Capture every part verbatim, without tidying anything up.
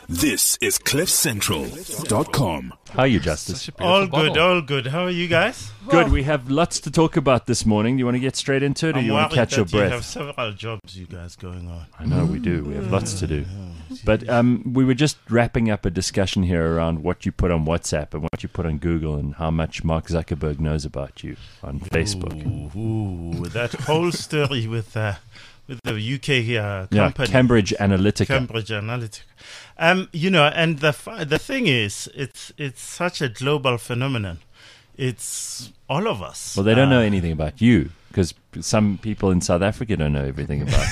This is cliff central dot com. How are you, Justice? All good, all good. How are you guys? Good. We have lots to talk about this morning. Do you want to get straight into it, or I'm do you want to catch that your breath? You have several jobs, you guys, going on. I know we do. We have lots to do. But um, we were just wrapping up a discussion here around what you put on WhatsApp and what you put on Google and how much Mark Zuckerberg knows about you on Facebook. Ooh, ooh, that whole story with uh, with the U K uh, Yeah, company, Cambridge Analytica. Cambridge Analytica. Um, you know, and the fi- the thing is, it's it's such a global phenomenon. It's all of us. Well, they don't Uh, know anything about you because some people in South Africa don't know everything about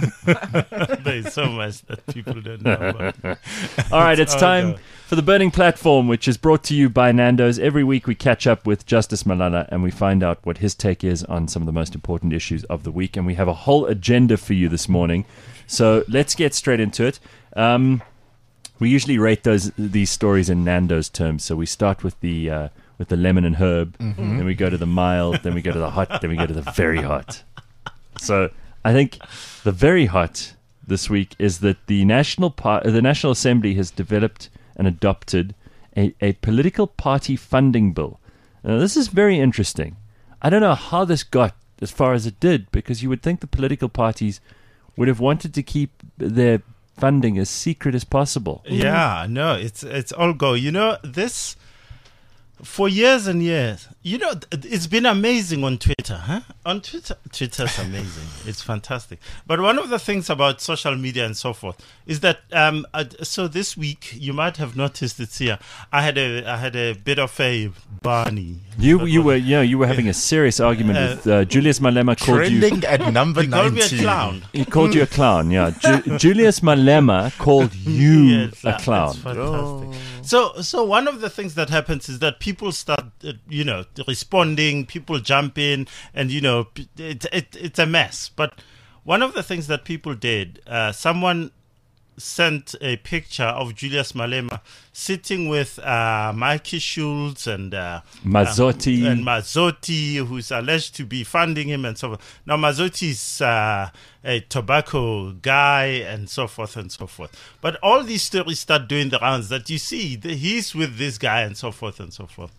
you. There's so much that people don't know about. All right, it's all time go. for the Burning Platform, which is brought to you by Nando's. Every week we catch up with Justice Malala and we find out what his take is on some of the most important issues of the week. And we have a whole agenda for you this morning. So let's get straight into it. Um, we usually rate those these stories in Nando's terms. So we start with the uh, with the lemon and herb, Mm-hmm. then we go to the mild, then we go to the hot, then we go to the very hot. So I think the very hot this week is that the National Par- the National Assembly has developed and adopted a, a political party funding bill. Now, this is very interesting. I don't know how this got as far as it did, because you would think the political parties would have wanted to keep their funding as secret as possible. Yeah, no, it's it's all go. You know, this for years and years. You know, th- it's been amazing on Twitter, huh? On Twitter, Twitter's amazing. It's fantastic. But one of the things about social media and so forth is that um, uh, so this week you might have noticed it's here. I had a I had a bit of a Barney. You That you was- were you know, you were having a serious argument Uh, with uh, Julius Malema called you. Trending at number He called me a nineteen. clown. He called you a clown, yeah. Ju- Julius Malema called you Yes, a that- clown. That's fantastic. So, so one of the things that happens is that people start, uh, you know, responding. People jump in, and you know, p- it, it, it's a mess. But one of the things that people did, uh, someone sent a picture of Julius Malema sitting with uh, Mikey Schultz and uh, Mazzotti. uh, and Mazzotti, who's alleged to be funding him and so forth. Now, Mazzotti is uh, a tobacco guy and so forth and so forth. But all these stories start doing the rounds that you see the, he's with this guy and so forth and so forth.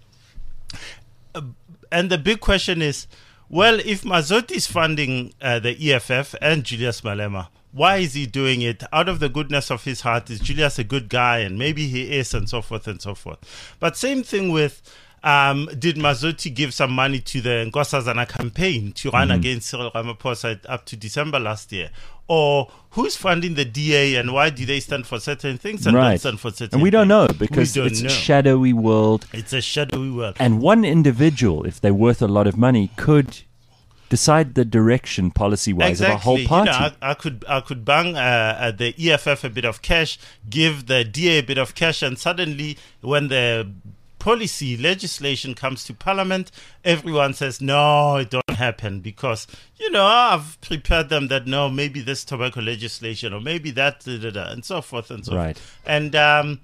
Uh, and the big question is, well, if Mazzotti is funding uh, the E F F and Julius Malema, why is he doing it? Out of the goodness of his heart, is Julius a good guy? And maybe he is, and so forth and so forth. But same thing with, um, did Mazzotti give some money to the Nkosazana campaign to run against Cyril Ramaphosa up to December last year? Or who's funding the D A, and why do they stand for certain things and don't Right. stand for certain And we don't things? know because We don't it's know. a shadowy world. It's a shadowy world. And one individual, if they're worth a lot of money, could decide the direction policy-wise of a whole party. You know, I, I could I could bang uh, uh, the E F F a bit of cash, give the D A a bit of cash, and suddenly when the policy legislation comes to Parliament, everyone says, no, it don't happen because, you know, I've prepared them that, no, maybe this tobacco legislation or maybe that, da, da, da, and so forth and so Right. forth. And um,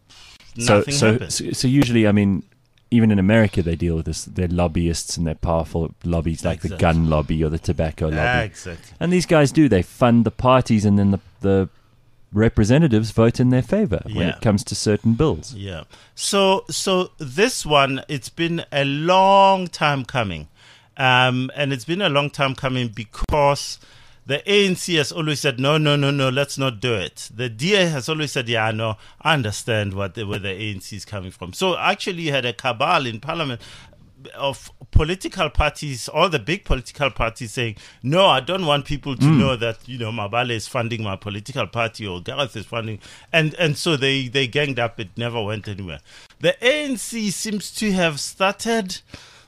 so, nothing so, happens. so, so usually, I mean, even in America, they deal with this. They're lobbyists and they're powerful lobbies like the Exactly. gun lobby or the tobacco lobby. Ah, exactly. And these guys do. They fund the parties and then the, the representatives vote in their favor when Yeah. it comes to certain bills. Yeah. So so this one, it's been a long time coming. Um, and it's been a long time coming because the A N C has always said, no, no, no, no, let's not do it. The D A has always said, yeah, no, I understand what the, where the A N C is coming from. So actually you had a cabal in Parliament of political parties, all the big political parties saying, no, I don't want people to know that, you know, Mabale is funding my political party or Gareth is funding. And and so they, they ganged up. It never went anywhere. The A N C seems to have started,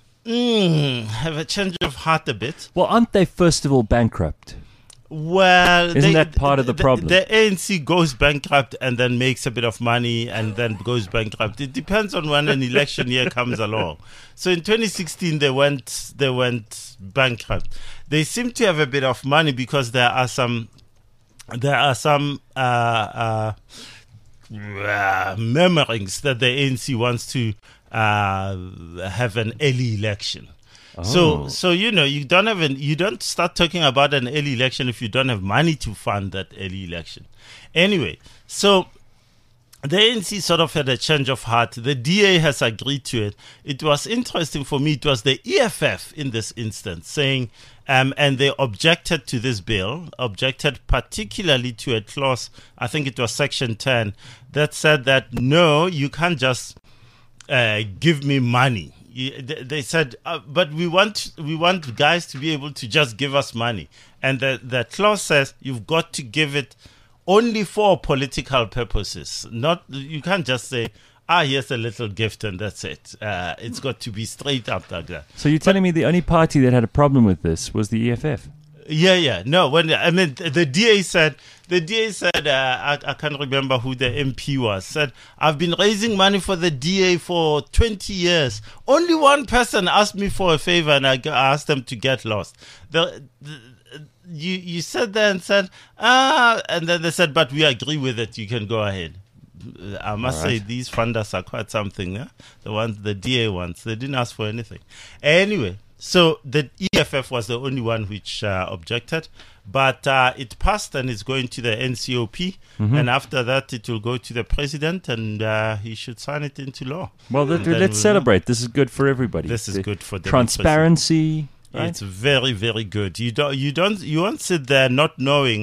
mm, have a change of heart a bit. Well, aren't they first of all bankrupt? Well, Isn't they- that part of the problem? The, A N C goes bankrupt and then makes a bit of money and then goes bankrupt. It depends on when an election year comes along. So in twenty sixteen, they went they went bankrupt. They seem to have a bit of money because there are some there are some uh, uh, uh, murmurings that the A N C wants to uh, have an early election. So, Oh. so you know, you don't have an, you don't start talking about an early election if you don't have money to fund that early election. Anyway, so the A N C sort of had a change of heart. The D A has agreed to it. It was interesting for me. It was the E F F in this instance saying, um, and they objected to this bill, objected particularly to a clause, I think it was section ten, that said that, no, you can't just uh, give me money. You, they, they said, uh, but we want we want guys to be able to just give us money. And the, the clause says you've got to give it only for political purposes. Not you can't just say, ah, here's a little gift and that's it. Uh, it's got to be straight up like that. So you're telling me the only party that had a problem with this was the E F F? Yeah, yeah. No, when I mean the D A said, the D A said, uh, I, I can't remember who the M P was, said, I've been raising money for the D A for twenty years. Only one person asked me for a favor and I asked them to get lost. The, the You you said that and said, ah, and then they said, but we agree with it. You can go ahead. I must right. say, these funders are quite something. Eh? The ones, the D A ones, they didn't ask for anything. Anyway, so the E F F was the only one which uh, objected, but uh, it passed and it's going to the N C O P. Mm-hmm. And after that, it will go to the president and uh, he should sign it into law. Well, let, let's we'll celebrate. Know. This is good for everybody. This is the good for transparency. Right? It's very, very good. You don't, you don't, you won't sit there not knowing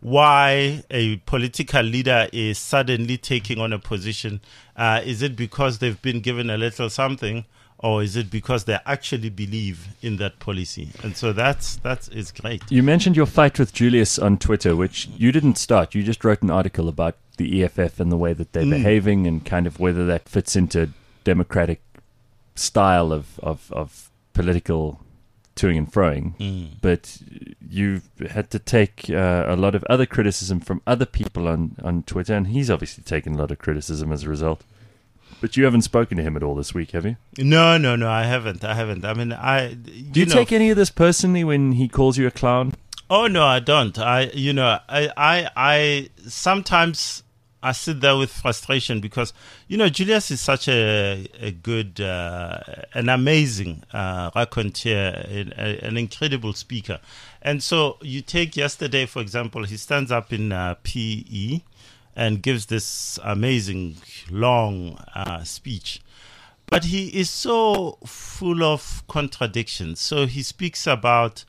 why a political leader is suddenly taking on a position. Uh, is it because they've been given a little something, or is it because they actually believe in that policy? And so that's that's is great. You mentioned your fight with Julius on Twitter, which you didn't start. You just wrote an article about the E F F and the way that they're mm. behaving, and kind of whether that fits into democratic style of of, of political toing and froing, mm. but you've had to take uh, a lot of other criticism from other people on, on Twitter, and he's obviously taken a lot of criticism as a result. But you haven't spoken to him at all this week, have you? No, no, no, I haven't. I haven't. I mean, I. Do you, know, take any of this personally when he calls you a clown? Oh no, I don't. I, you know, I, I, I sometimes I sit there with frustration because, you know, Julius is such a a good, uh, an amazing uh, raconteur, a, an incredible speaker. And so you take yesterday, for example, he stands up in uh, P E and gives this amazing, long uh, speech. But he is so full of contradictions. So he speaks about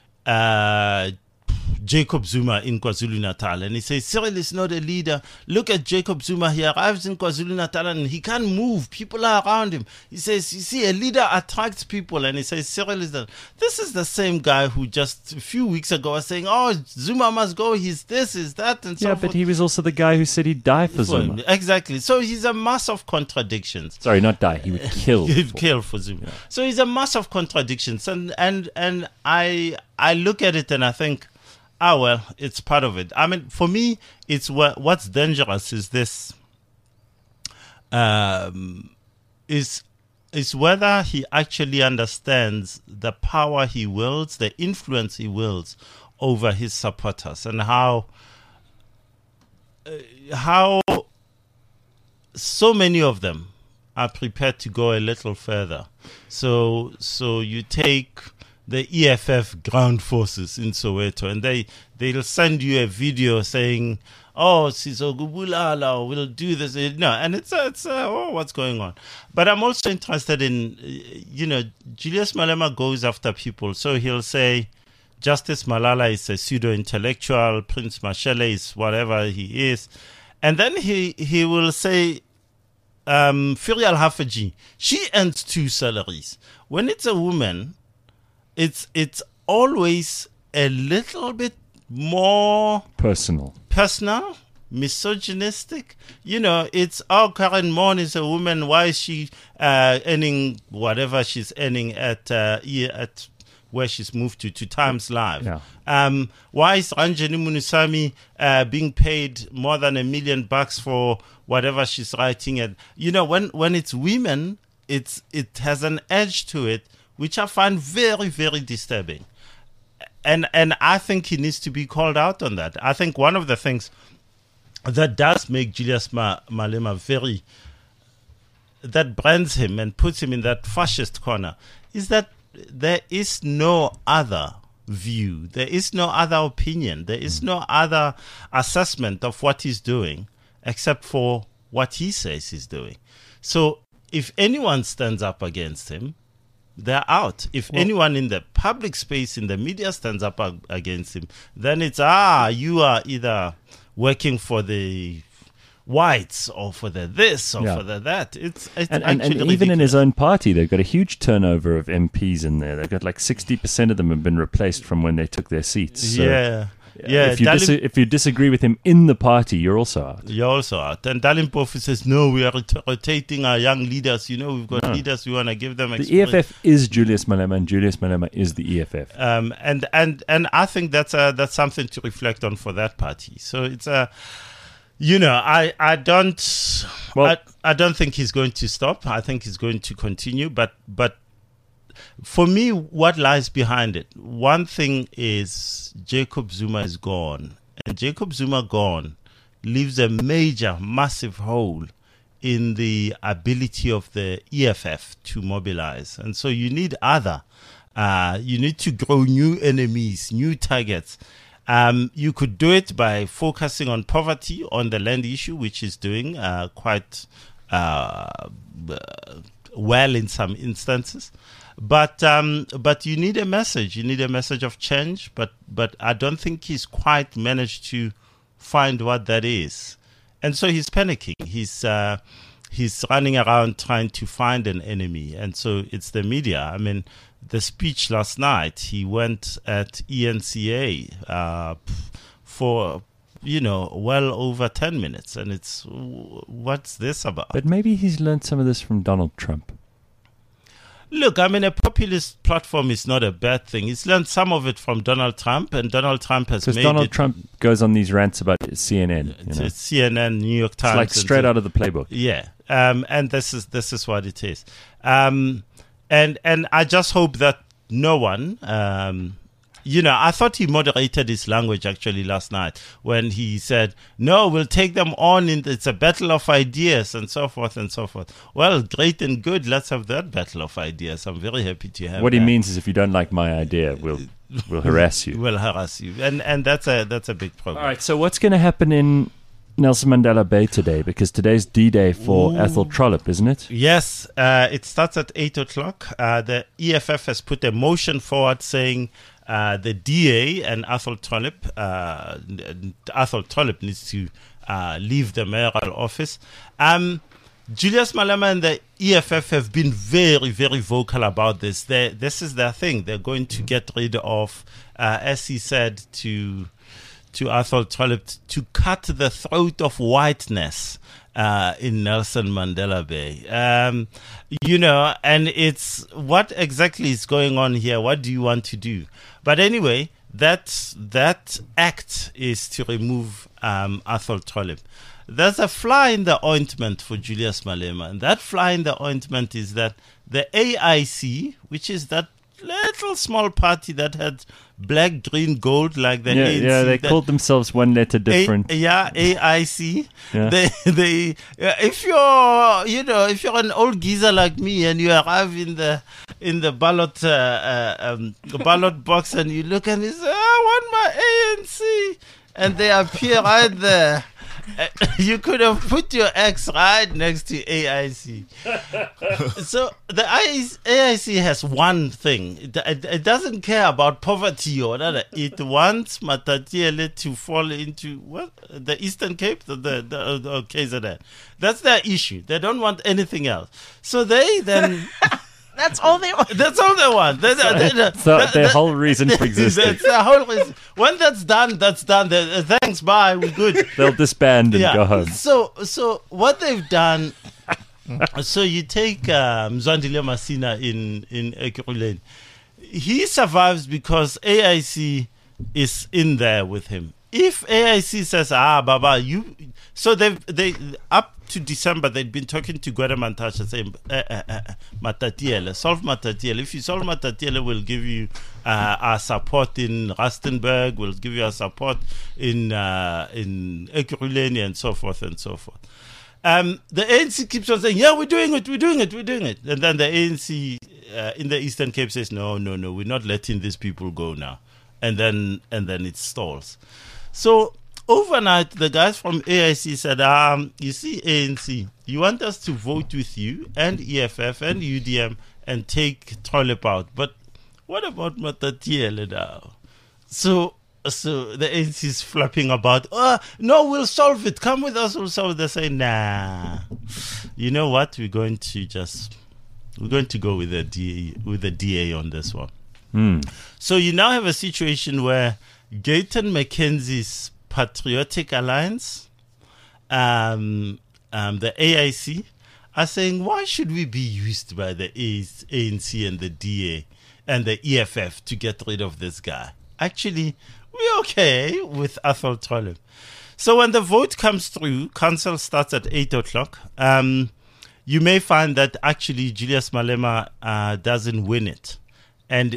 uh, Jacob Zuma in KwaZulu-Natal. And he says, Cyril is not a leader. Look at Jacob Zuma. He arrives in KwaZulu-Natal and he can't move. People are around him. He says, you see, a leader attracts people. And he says, Cyril is that. This is the same guy who just a few weeks ago was saying, oh, Zuma must go. He's this, he's that, and so Yeah, forth. but he was also the guy who said he'd die for Zuma. Exactly. So he's a mass of contradictions. Sorry, not die. He would kill. He'd for. kill for Zuma. Yeah. So he's a mass of contradictions. And, and, and I, I look at it and I think, ah, well, it's part of it. I mean, for me, it's what what's dangerous is this, um, is is whether he actually understands the power he wields, the influence he wields over his supporters, and how uh, how so many of them are prepared to go a little further. So so you take the E F F ground forces in Soweto, and they, they'll send you a video saying, oh, Sizogubulala will do this. No, and it's, it's uh, oh, what's going on? But I'm also interested in, you know, Julius Malema goes after people. So he'll say, Justice Malala is a pseudo-intellectual, Prince Mashele is whatever he is. And then he, he will say, um, Firi Al-Hafaji, she earns two salaries. When it's a woman, It's it's always a little bit more personal, personal, misogynistic. You know, it's, oh, Karen Moon is a woman. Why is she uh, earning whatever she's earning at uh, at where she's moved to, to Times Live? Yeah. Um, why is Ranjani Munusami uh, being paid more than a million bucks for whatever she's writing? And you know, when when it's women, it's it has an edge to it, which I find very, very disturbing. And and I think he needs to be called out on that. I think one of the things that does make Julius Ma- Malema very, that brands him and puts him in that fascist corner, is that there is no other view, there is no other opinion, there is no other assessment of what he's doing except for what he says he's doing. So if anyone stands up against him, they're out. If well, anyone in the public space, in the media stands up ag- against him, then it's, ah, you are either working for the whites or for the this or yeah. for the that. It's, it's and, and, and even in his own party, they've got a huge turnover of M Ps in there. They've got like sixty percent of them have been replaced from when they took their seats. So yeah. Yeah, if you, Dalim- dis- if you disagree with him in the party, you're also out. You're also out. And Dalim Mpofu says, no, we are rot- rotating our young leaders. You know, we've got no. leaders, we want to give them The experience. E F F is Julius Malema, and Julius Malema is the E F F. Um, and, and, and I think that's a, that's something to reflect on for that party. So it's a, you know, I, I don't, well, I, I don't think he's going to stop. I think he's going to continue. But, but for me, what lies behind it? One thing is Jacob Zuma is gone. And Jacob Zuma gone leaves a major, massive hole in the ability of the E F F to mobilize. And so you need other, uh, you need to grow new enemies, new targets. Um, you could do it by focusing on poverty, on the land issue, which is doing uh, quite uh, well in some instances. But um, but you need a message. You need a message of change. But but I don't think he's quite managed to find what that is, and so he's panicking. He's uh, he's running around trying to find an enemy, and so it's the media. I mean, the speech last night, he went at E N C A uh, for you know well over ten minutes, and it's what's this about? But maybe he's learned some of this from Donald Trump. Look, I mean, a populist platform is not a bad thing. He's learned some of it from Donald Trump, and Donald Trump has made Donald it... Trump goes on these rants about C N N. It's, You know? it's C N N, New York Times. It's like straight so, out of the playbook. Yeah, um, and this is this is what it is. Um, and and I just hope that no one... Um, You know, I thought he moderated his language actually last night when he said, no, we'll take them on. In it's a battle of ideas and so forth and so forth. Well, great and good. Let's have that battle of ideas. I'm very happy to have What that. he means is if you don't like my idea, we'll we'll harass you. We'll harass you. And and that's a that's a big problem. All right, so what's going to happen in Nelson Mandela Bay today? Because today's D-Day for Ooh. Athol Trollip, isn't it? Yes, uh, it starts at eight o'clock. Uh, the E F F has put a motion forward saying Uh, the D A and Athol Trollip, uh, Athol Trollip needs to uh, leave the mayoral office. Um, Julius Malema and the E F F have been very, very vocal about this. They, this is their thing. They're going to get rid of, uh, as he said to to Athol Trollip, to cut the throat of whiteness uh, in Nelson Mandela Bay. Um, you know, and it's what exactly is going on here? What do you want to do? But anyway, that that act is to remove um, Athol Trollip. There's a fly in the ointment for Julius Malema, and that fly in the ointment is that the A I C, which is that little small party that had black, green, gold like the yeah, A N C. Yeah, they called themselves one letter different. A, yeah, A I C. Yeah. They, they, if you're, you know, if you're an old geezer like me and you arrive in the in the ballot uh, uh, um, ballot box and you look and you say, I want my A N C, and they appear right there. You could have put your X right next to A I C. So the A I C has one thing. It, it, it doesn't care about poverty or whatever. It wants Matatiele to fall into what the Eastern Cape, the, the, the, the K Z N. That's their issue. They don't want anything else. So they then... That's all they want. That's all they want. They, they, they, so they, their whole reason for existing. That's the whole reason. When that's done, that's done. They, uh, thanks, bye, we're good. They'll disband and yeah. go home. So, so what they've done. So you take um, Zandile Masina in in Ekurhuleni. He survives because A I C is in there with him. If A I C says, ah, Baba, you... So they they up to December, they'd been talking to Gwede Mantashe saying, uh, uh, uh, Matatiele, solve Matatiele. If you solve Matatiele, we'll give you uh, our support in Rustenburg, we'll give you our support in uh, in Ekurhuleni and so forth and so forth. Um, the A N C keeps on saying, yeah, we're doing it, we're doing it, we're doing it. And then the A N C uh, in the Eastern Cape says, no, no, no, we're not letting these people go now. And then and then it stalls. So overnight, the guys from A I C said, um, you see, A N C, you want us to vote with you and E F F and U D M and take Trollip out. But what about Matatiele now? So, so the A N C is flapping about, oh, no, we'll solve it. Come with us, we'll solve it. They say, nah. You know what? We're going to just, we're going to go with the D A, with the D A on this one. Mm. So you now have a situation where Gayton McKenzie's Patriotic Alliance, um, um, the A I C, are saying, why should we be used by the A N C and the D A and the E F F to get rid of this guy? Actually, we're okay with Athol Trollip. So when the vote comes through, council starts at eight o'clock. Um, you may find that actually Julius Malema uh, doesn't win it. And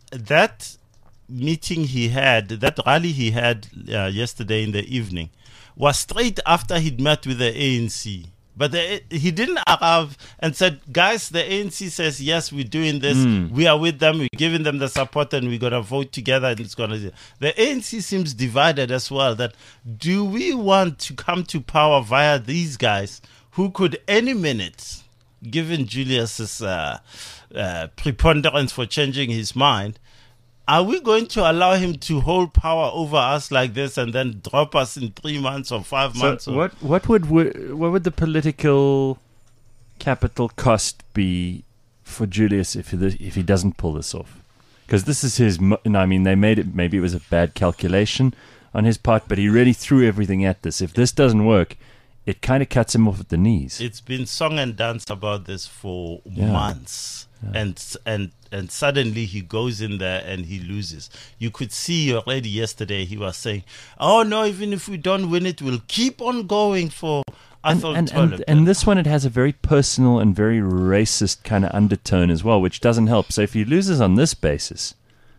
that meeting he had, that rally he had uh, yesterday in the evening, was straight after he'd met with the A N C. But the, he didn't arrive and said, guys, the A N C says, yes, we're doing this. Mm. We are with them. We're giving them the support and we're going to vote together. And it's going to. The A N C seems divided as well. That do we want to come to power via these guys who could any minute, given Julius's uh, uh, preponderance for changing his mind, are we going to allow him to hold power over us like this and then drop us in three months or five So months? Or what what would what would the political capital cost be for Julius if he, if he doesn't pull this off? Because this is his. mo- I mean, they made it. Maybe it was a bad calculation on his part, but he really threw everything at this. If this doesn't work, it kind of cuts him off at the knees. It's been song and dance about this for Yeah. months. And and and suddenly he goes in there and he loses. You could see already yesterday he was saying, "Oh no, even if we don't win it, we'll keep on going for and, Athol and, Trollip." and, and this one, it has a very personal and very racist kind of undertone as well, which doesn't help. So if he loses on this basis,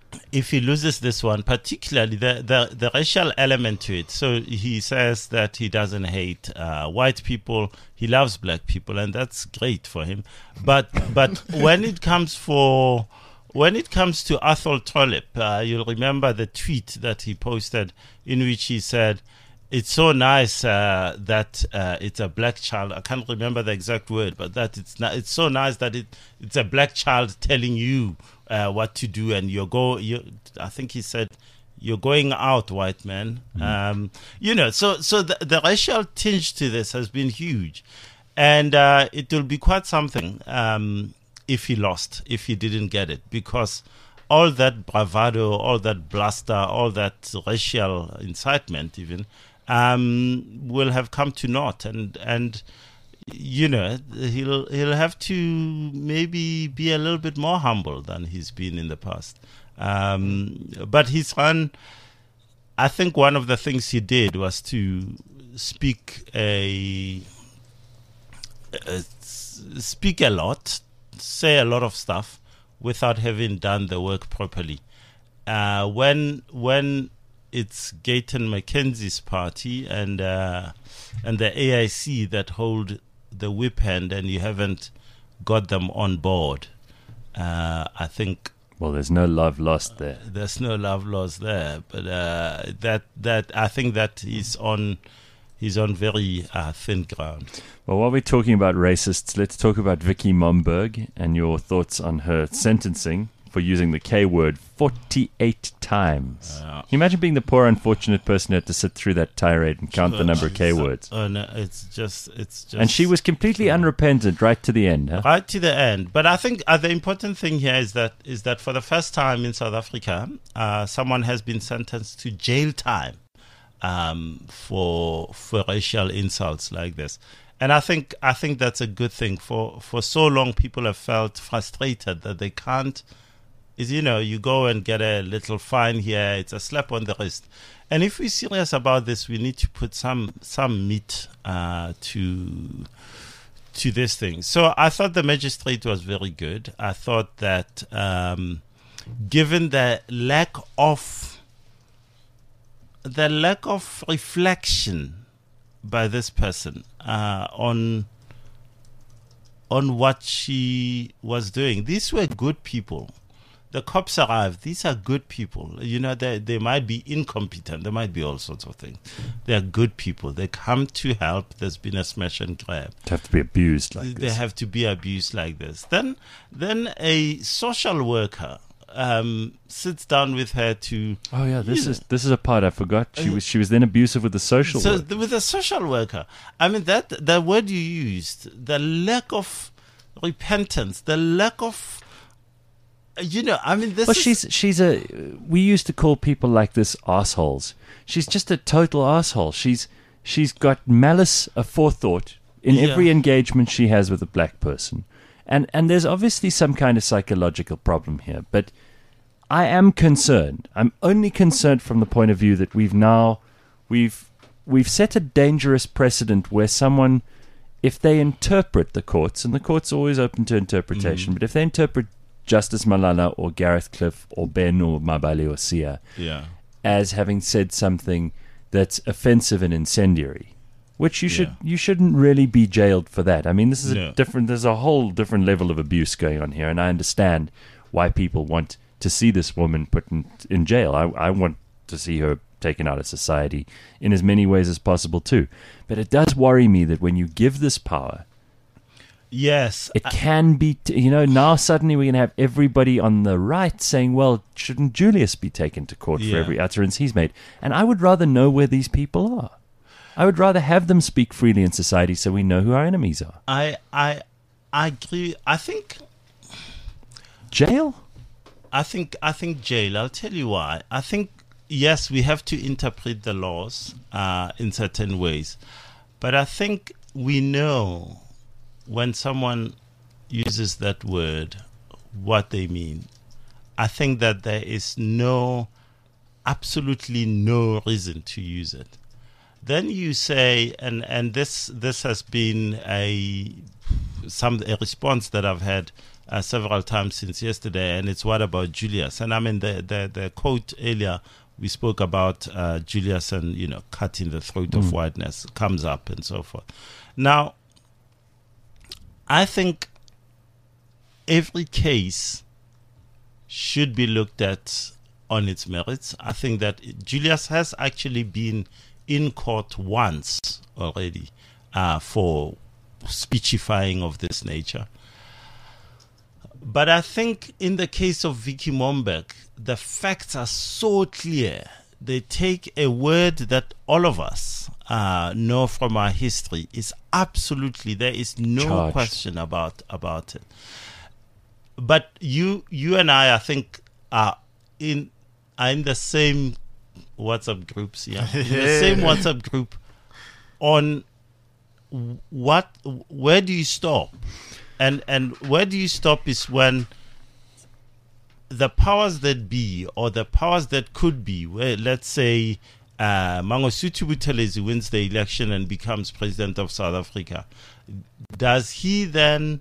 if he loses this one, particularly the, the, the racial element to it. So he says that he doesn't hate uh, white people, he loves black people, and that's great for him. But but when it comes for when it comes to Athol Trollip, uh, you'll remember the tweet that he posted in which he said, "It's so nice uh, that uh, it's a black child." I can't remember the exact word, but that it's not, it's so nice that it it's a black child telling you uh, what to do, and you go. You, I think he said, "You're going out, white man." Mm-hmm. Um, you know, so so the, the racial tinge to this has been huge, and uh, it will be quite something um, if he lost, if he didn't get it, because all that bravado, all that bluster, all that racial incitement, even. Um, will have come to naught, and and you know he'll he'll have to maybe be a little bit more humble than he's been in the past. Um, but he's run. I think one of the things he did was to speak a, a speak a lot, say a lot of stuff without having done the work properly. Uh, when when it's Gayton McKenzie's party and uh, and the A I C that hold the whip hand, and you haven't got them on board. Uh, I think. Well, there's no love lost there. Uh, there's no love lost there, but uh, that that I think that he's on he's on very uh, thin ground. Well, while we're talking about racists, let's talk about Vicky Momberg and your thoughts on her sentencing for using the K word forty-eight times. Uh, Can you imagine being the poor, unfortunate person who had to sit through that tirade and count the number of K words? Oh no, it's just, it's just. And she was completely unrepentant right to the end, huh? Right to the end. But I think uh, the important thing here is that is that for the first time in South Africa, uh, someone has been sentenced to jail time um, for for racial insults like this. And I think I think that's a good thing. For for so long, people have felt frustrated that they can't. Is, you know, you go and get a little fine here, it's a slap on the wrist. And if we're serious about this, we need to put some some meat uh, to to this thing. So I thought the magistrate was very good. I thought that um, given the lack of the lack of reflection by this person uh, on on what she was doing, these were good people. the cops arrive. These are good people. You know, they they might be incompetent. There might be all sorts of things. They are good people. They come to help. There's been a smash and grab. To have to be abused like They this. have to be abused like this. Then, then a social worker um, sits down with her to. Oh yeah, this you is this is a part I forgot. She was she was then abusive with the social So worker. th- with a social worker, I mean that the word you used, the lack of repentance, the lack of, you know, I mean this. Well, is, she's she's a. We used to call people like this assholes. She's just a total asshole. She's she's got malice aforethought in Yeah. every engagement she has with a black person, and and there's obviously some kind of psychological problem here. But I am concerned. I'm only concerned from the point of view that we've now we've we've set a dangerous precedent where someone, if they interpret the courts, and the court's always open to interpretation, but if they interpret Justice Malala or Gareth Cliff or Ben or Mabale or Sia yeah. as having said something that's offensive and incendiary, which you should Yeah. you shouldn't really be jailed for that. I mean, this is No. a different. There's a whole different level of abuse going on here, and I understand why people want to see this woman put in, in jail. I, I want to see her taken out of society in as many ways as possible too. But it does worry me that when you give this power, Yes. it can be, t- you know, now suddenly we're going to have everybody on the right saying, well, shouldn't Julius be taken to court for Yeah. every utterance he's made? And I would rather know where these people are. I would rather have them speak freely in society so we know who our enemies are. I I I agree. I think Jail? I think I think jail. I'll tell you why. I think yes, we have to interpret the laws uh, in certain ways, but I think we know when someone uses that word what they mean. I think that there is no, absolutely no reason to use it. Then you say, and and this this has been a some a response that I've had uh, several times since yesterday, and it's what about Julius? And I mean the the, the quote earlier we spoke about uh, Julius and you know cutting the throat of whiteness comes up and so forth. Now, I think every case should be looked at on its merits. I think that Julius has actually been in court once already uh, for speechifying of this nature. But I think in the case of Vicky Momberg, the facts are so clear. They take a word that all of us uh, know from our history is absolutely, there is no Charged. question about, about it. But you you and I, I think, are in are in the same WhatsApp groups, yeah, in the same WhatsApp group on what, where do you stop? And and where do you stop is when the powers that be, or the powers that could be, where let's say uh, Mangosuthu Buthelezi wins the election and becomes president of South Africa, does he then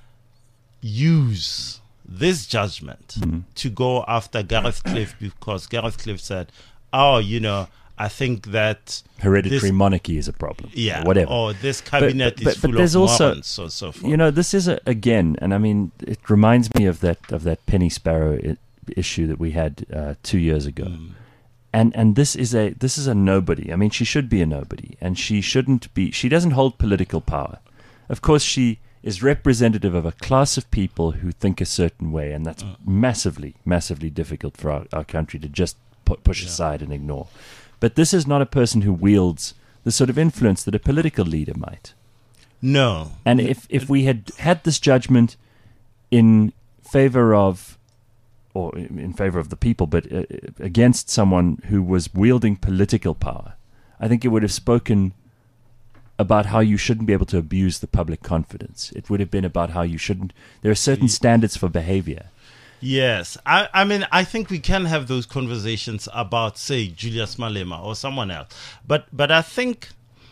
use this judgment to go after Gareth Cliff because Gareth Cliff said, oh, you know, I think that Hereditary this, monarchy is a problem. yeah, Or whatever. or this cabinet but- is but full there's of also- morons or so forth. You know, this is a, again, and I mean, it reminds me of that of that Penny Sparrow I- issue that we had uh, two years ago, and and this is a this is a nobody. I mean, she should be a nobody, and she shouldn't be. She doesn't hold political power. Of course, she is representative of a class of people who think a certain way, and that's massively, massively difficult for our, our country to just pu- push aside and ignore. But this is not a person who wields the sort of influence that a political leader might. No. And if, if we had had this judgment in favor of, or in favor of the people, but uh, against someone who was wielding political power, I think it would have spoken about how you shouldn't be able to abuse the public confidence. It would have been about how you shouldn't. There are certain standards for behavior. Yes. I, I mean, I think we can have those conversations about, say, Julius Malema or someone else. But but I think,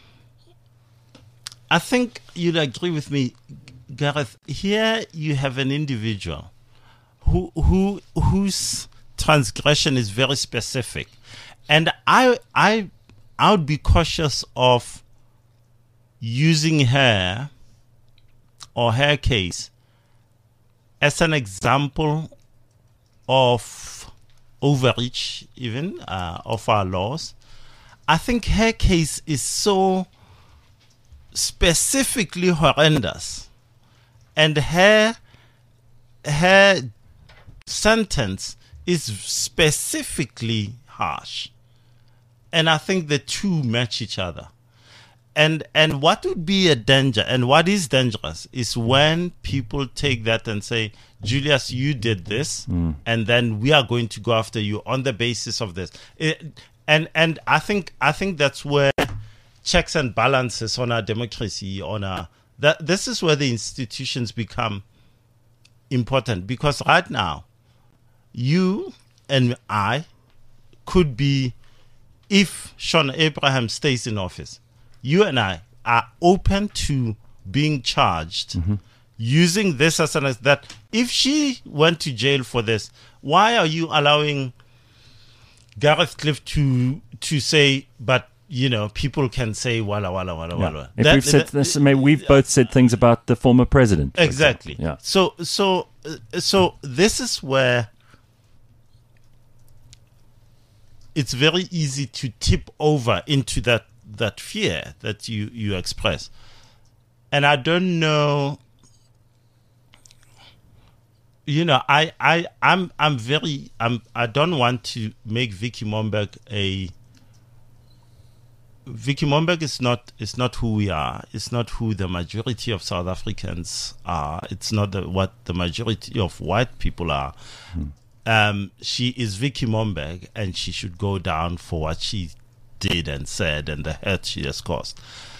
I think you'd agree with me, Gareth. Here you have an individual who who whose transgression is very specific, and I I I would be cautious of using her or her case as an example of overreach, even uh, of our laws. I think her case is so specifically horrendous, and her her sentence is specifically harsh, and I think the two match each other. And and what would be a danger, and what is dangerous, is when people take that and say, Julius, you did this, mm. and then we are going to go after you on the basis of this. It, and and I think I think that's where checks and balances on our democracy, on our that this is where the institutions become important, because right now, you and I could be, if Sean Abraham stays in office, you and I are open to being charged mm-hmm. using this as an that if she went to jail for this, why are you allowing Gareth Cliff to to say, but you know, people can say walla walla walla yeah. walla. If that, we've said that, this, maybe we've both said things about the former president. Exactly. Yeah. So so uh, so this is where it's very easy to tip over into that that fear that you, you express. And I don't know, you know, I, I, I'm, I'm very, I'm, I don't want to make Vicky Momberg a, Vicky Momberg is not, is not who we are. It's not who the majority of South Africans are. It's not the, what the majority of white people are. Hmm. Um, she is Vicky Momberg, and she should go down for what she did and said and the hurt she has caused.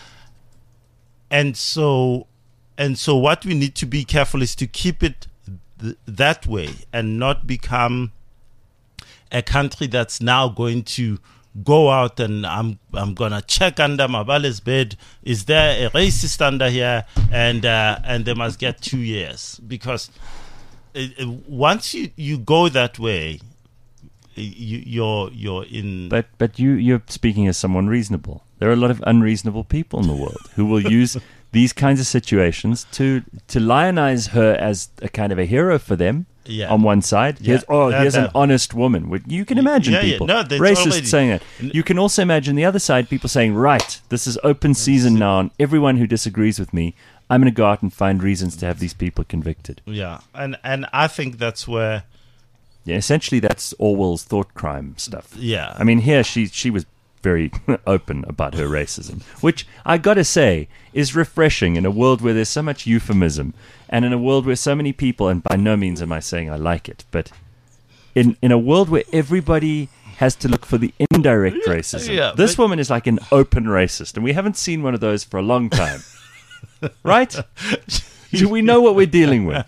And so and so what we need to be careful is to keep it th- that way and not become a country that's now going to go out and I'm I'm gonna check under Mabale's bed, is there a racist under here, and uh, and they must get two years, because it, it, once you, you go that way, You, you're you're in. But but you you're speaking as someone reasonable. There are a lot of unreasonable people in the world who will use these kinds of situations to to lionize her as a kind of a hero for them. Yeah. On one side, yeah. here's oh, uh, here's uh, an honest woman. You can imagine yeah, people yeah. No, racists already, saying that. You can also imagine the other side, people saying, "Right, this is open season now, and everyone who disagrees with me, I'm going to go out and find reasons to have these people convicted." Yeah, and and I think that's where. Yeah, essentially that's Orwell's thought crime stuff. Yeah. I mean, here she she was very open about her racism, which I gotta say is refreshing in a world where there's so much euphemism, and in a world where so many people, and by no means am I saying I like it, but in, in a world where everybody has to look for the indirect racism. Yeah, this woman is like an open racist, and we haven't seen one of those for a long time. Right? Do we know what we're dealing with?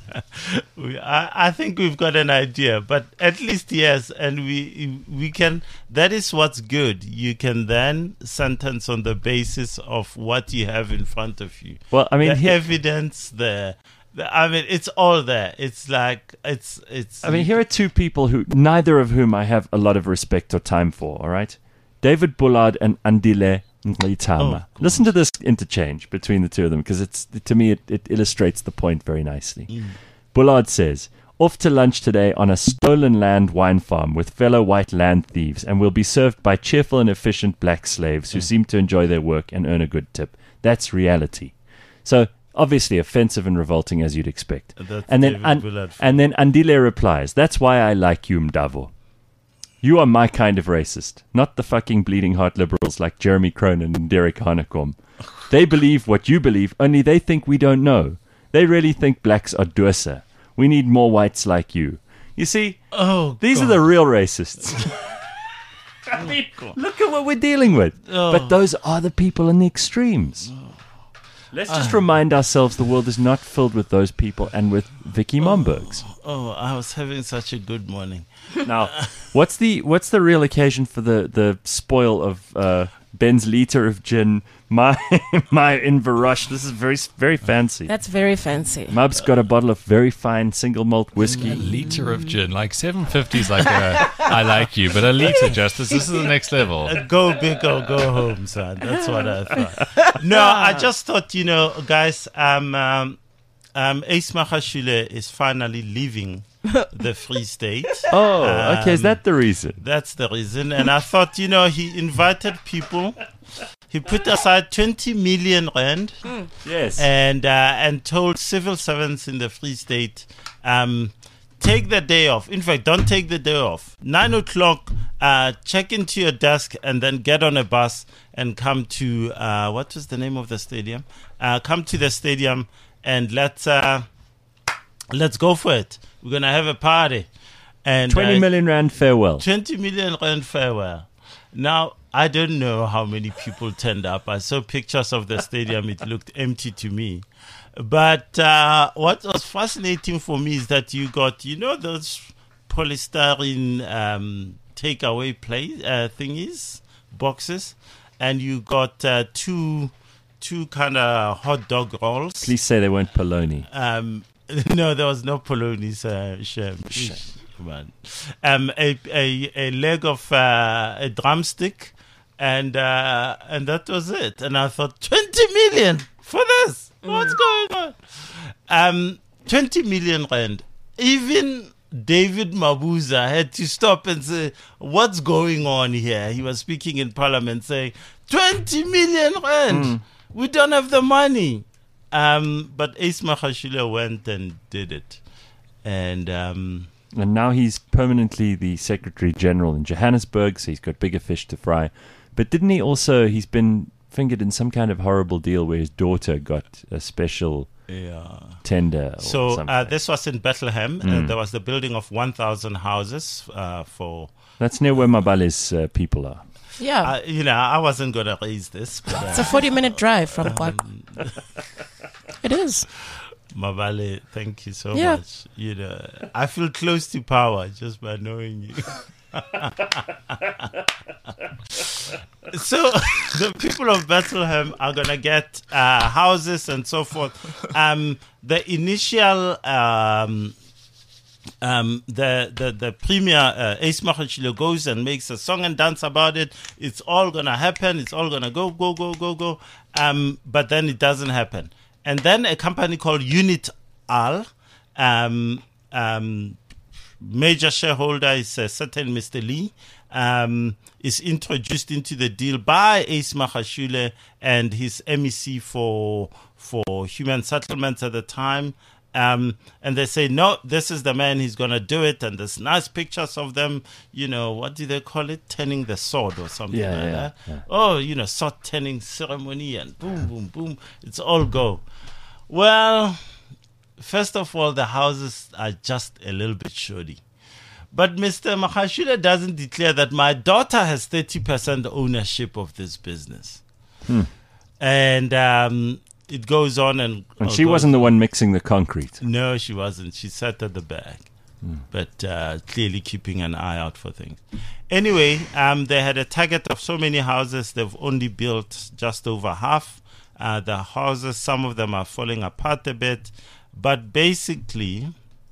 I, I think we've got an idea, but at least yes, and we we can. That is what's good. You can then sentence on the basis of what you have in front of you. Well, I mean, the he, evidence, the, the, I mean, it's all there. It's like it's it's. I mean, here are two people who neither of whom I have a lot of respect or time for. All right, David Bullard and Andile Ngxitama. Oh, listen to this interchange between the two of them, because it's to me it, it illustrates the point very nicely. Mm. Bullard says, "Off to lunch today on a stolen land wine farm with fellow white land thieves, and will be served by cheerful and efficient black slaves who mm. seem to enjoy their work and earn a good tip. That's reality." So obviously offensive and revolting, as you'd expect. That's and then an, and then Andile replies, "That's why I like you, Mdavo. You are my kind of racist, not the fucking bleeding heart liberals like Jeremy Cronin and Derek Hanekom. They believe what you believe, only they think we don't know. They really think blacks are dosa. We need more whites like you." You see, oh, these God. are the real racists. I mean, look at what we're dealing with. Oh. But those are the people in the extremes. Oh. Let's just uh, remind ourselves the world is not filled with those people and with Vicky Mombergs. Oh, oh, I was having such a good morning. Now, what's the what's the real occasion for the, the spoil of uh, Ben's liter of gin? My my Inverrush. This is very very fancy. That's very fancy. Mub's got a bottle of very fine single malt whiskey. A liter of gin, like seven fifty is like a I like you, but a liter, Justice, this is the next level. Uh, go big or go home, son. That's what I thought. No, I just thought, you know, guys, um, um, um, Ace Magashule is finally leaving the Free State. Oh, okay. Is Um, that the reason? That's the reason. And I thought, you know, he invited people. He put aside twenty million rand Yes. and uh, and told civil servants in the Free State, um, take the day off. In fact, don't take the day off. Nine o'clock, uh, check into your desk and then get on a bus and come to, uh, what was the name of the stadium? Uh, come to the stadium and let's, uh, let's go for it. We're going to have a party. And Twenty uh, million rand farewell. twenty million rand farewell. Now, I don't know how many people turned up. I saw pictures of the stadium. It looked empty to me. But uh, what was fascinating for me is that you got, you know, those polystyrene um, takeaway play uh, thingies, boxes, and you got uh, two two kind of hot dog rolls. Please say they weren't polony. Um, no, there was no polonies. Uh, shame. Man. Um, a, a a leg of uh, a drumstick, and uh, and that was it. And I thought, twenty million for this. What's going on? Um, twenty million rand. Even David Mabuza had to stop and say, "What's going on here?" He was speaking in Parliament, saying, twenty million rand. Mm. We don't have the money." Um, but Ace Magashule went and did it, and. Um, And now he's permanently the Secretary General in Johannesburg, so he's got bigger fish to fry. But didn't he also, he's been fingered in some kind of horrible deal where his daughter got a special yeah. tender or So something. uh, this was in Bethlehem. Uh, Mm. there was the building of one thousand houses uh, for... That's near where Mabale's uh, people are. Yeah. Uh, you know, I wasn't going to raise this, but... Uh, It's a forty-minute drive from Kwak. It is. Mabale, thank you so Yeah. much. You know, I feel close to power just by knowing you. So the people of Bethlehem are going to get uh, houses and so forth. Um, the initial, um, um, the, the, the premier, uh, Ace Magashule, goes and makes a song and dance about it. It's all going to happen. It's all going to go, go, go, go, go. Um, but then it doesn't happen. And then a company called Unit Al, um, um, major shareholder is a certain Mister Lee, um, is introduced into the deal by Ace Magashule and his M E C for for human settlements at the time. Um, and they say, no, this is the man, he's going to do it. And there's nice pictures of them, you know, what do they call it? Turning the sword or something Yeah, like yeah, that. yeah. Oh, you know, sword turning ceremony and boom, boom, boom. It's all go. Well, first of all, the houses are just a little bit shoddy. But Mister Magashule doesn't declare that my daughter has thirty percent ownership of this business. Hmm. And um, it goes on and... And oh, she goes- wasn't the one mixing the concrete. No, she wasn't. She sat at the back. But uh, clearly keeping an eye out for things. Anyway, um, they had a target of so many houses. They've only built just over half. Uh, the houses, some of them are falling apart a bit. But basically,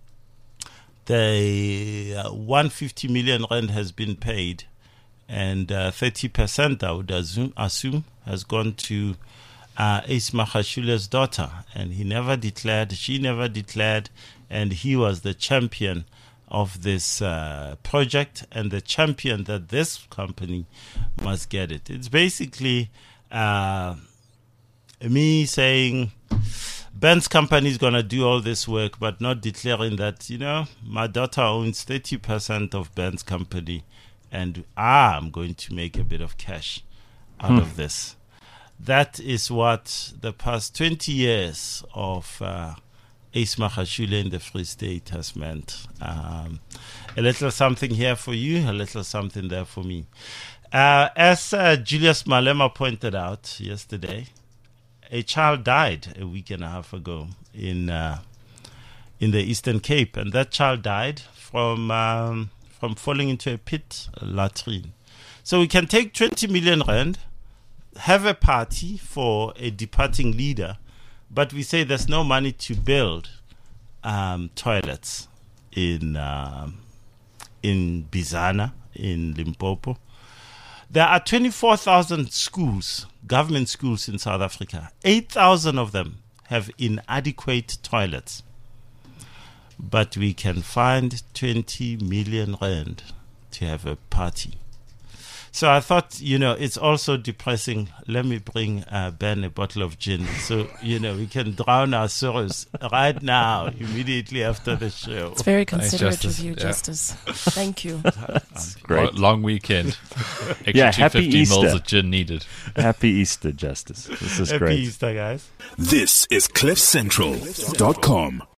the uh, one hundred fifty million rand has been paid. And uh, thirty percent, I would assume, assume has gone to uh, Ace Magashule's daughter. And he never declared, she never declared. And he was the champion of this uh, project and the champion that this company must get it. It's basically uh, me saying, Ben's company is going to do all this work, but not declaring that, you know, my daughter owns thirty percent of Ben's company, and I'm going to make a bit of cash out Hmm. of this. That is what the past twenty years of uh, Ace Magashule in the Free State has meant. Um, a little something here for you, a little something there for me. Uh, as uh, Julius Malema pointed out yesterday, a child died a week and a half ago in uh, in the Eastern Cape, and that child died from um, from falling into a pit, a latrine. So we can take twenty million rand, have a party for a departing leader, but we say there's no money to build um, toilets in um, in Bizana, in Limpopo. There are twenty-four thousand schools, government schools in South Africa. eight thousand of them have inadequate toilets. but we can find twenty million rand to have a party. So I thought, you know, it's also depressing. Let me bring uh, Ben a bottle of gin so, you know, we can drown our sorrows right now, immediately after the show. It's very Thanks, considerate Justice. of you, Yeah. Justice. Thank you. Great. Lo- Long weekend. Extra Yeah, two happy fifty mils Easter. of gin needed. Happy Easter, Justice. This is Happy great. Easter, guys. This is cliff central dot com.